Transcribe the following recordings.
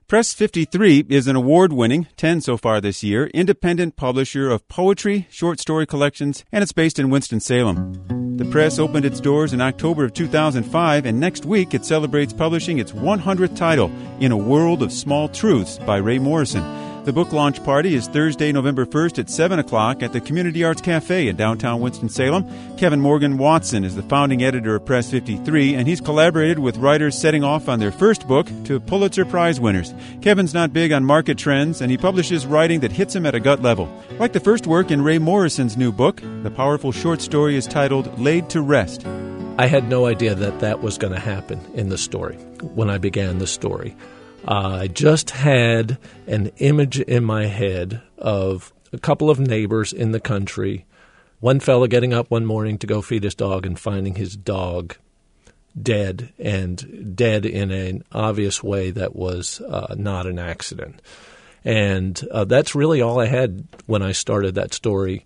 Press 53 is an award-winning, 10 so far this year, independent publisher of poetry, short story collections, and it's based in Winston-Salem. The press opened its doors in October of 2005, and next week it celebrates publishing its 100th title, In a World of Small Truths by Ray Morrison. The book launch party is Thursday, November 1st at 7 o'clock at the Community Arts Cafe in downtown Winston-Salem. Kevin Morgan Watson is the founding editor of Press 53, and he's collaborated with writers setting off on their first book to Pulitzer Prize winners. Kevin's not big on market trends, and he publishes writing that hits him at a gut level. Like the first work in Ray Morrison's new book, the powerful short story is titled Laid to Rest. I had no idea that was going to happen in the story when I began the story. I just had an image in my head of a couple of neighbors in the country, one fellow getting up one morning to go feed his dog and finding his dog dead, and dead in an obvious way that was not an accident. And that's really all I had when I started that story.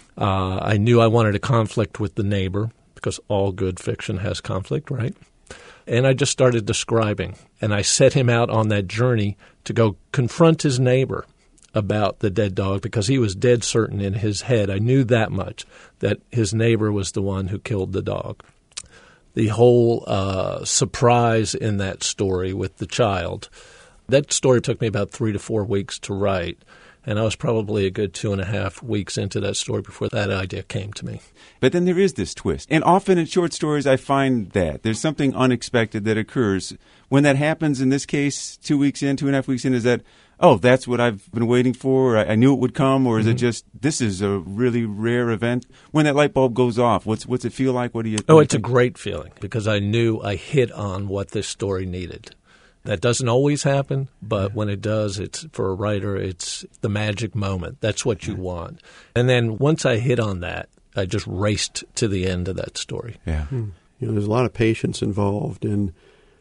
I knew I wanted a conflict with the neighbor, because all good fiction has conflict, right? And I just started describing, and I set him out on that journey to go confront his neighbor about the dead dog, because he was dead certain in his head. I knew that much, that his neighbor was the one who killed the dog. The whole surprise in that story with the child, that story took me about 3 to 4 weeks to write. And I was probably a good 2.5 weeks into that story before that idea came to me. But then there is this twist. And often in short stories, I find that there's something unexpected that occurs. When that happens, in this case, 2 weeks in, 2.5 weeks in, is that, oh, that's what I've been waiting for, I knew it would come, or is it just, this is a really rare event? When that light bulb goes off, what's it feel like? What do you think? Oh, it's a great feeling, because I knew I hit on what this story needed. That doesn't always happen, but when it does, it's for a writer, it's the magic moment. That's what you want. And then once I hit on that, I just raced to the end of that story. Yeah. There's a lot of patience involved, and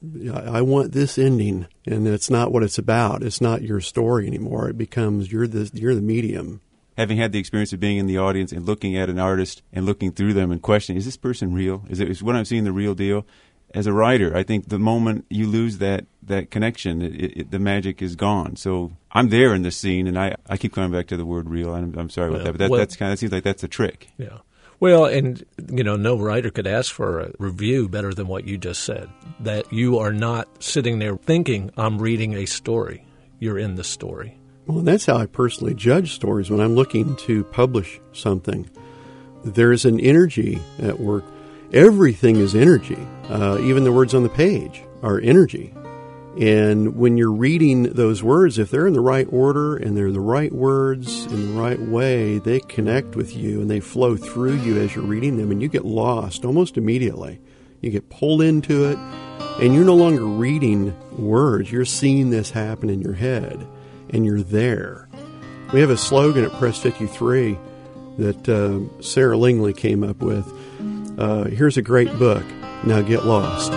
I want this ending, and it's not what it's about. It's not your story anymore. It becomes you're the medium. Having had the experience of being in the audience and looking at an artist and looking through them and questioning, is this person real? Is what I'm seeing the real deal? As a writer, I think the moment you lose that connection, the magic is gone. So I'm there in the scene, and I keep coming back to the word real. I'm sorry about that, but that seems like that's the trick. Yeah. Well, and, no writer could ask for a review better than what you just said, that you are not sitting there thinking, I'm reading a story. You're in the story. Well, that's how I personally judge stories when I'm looking to publish something. There's an energy at work. Everything is energy. Even the words on the page are energy. And when you're reading those words, if they're in the right order and they're the right words in the right way, they connect with you and they flow through you as you're reading them, and you get lost almost immediately. You get pulled into it, and you're no longer reading words. You're seeing this happen in your head, and you're there. We have a slogan at Press 53 that Sarah Lingley came up with. Here's a great book. Now get lost.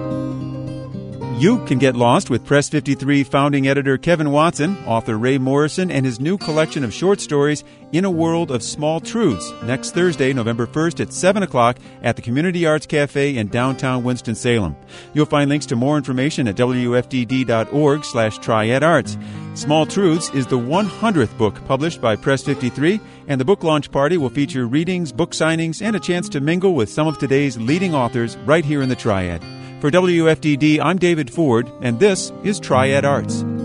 You can get lost with Press 53 founding editor Kevin Watson, author Ray Morrison, and his new collection of short stories, In a World of Small Truths, next Thursday, November 1st at 7 o'clock at the Community Arts Cafe in downtown Winston-Salem. You'll find links to more information at wfdd.org/triadarts. Small Truths is the 100th book published by Press 53, and the book launch party will feature readings, book signings, and a chance to mingle with some of today's leading authors right here in the Triad. For WFDD, I'm David Ford, and this is Triad Arts.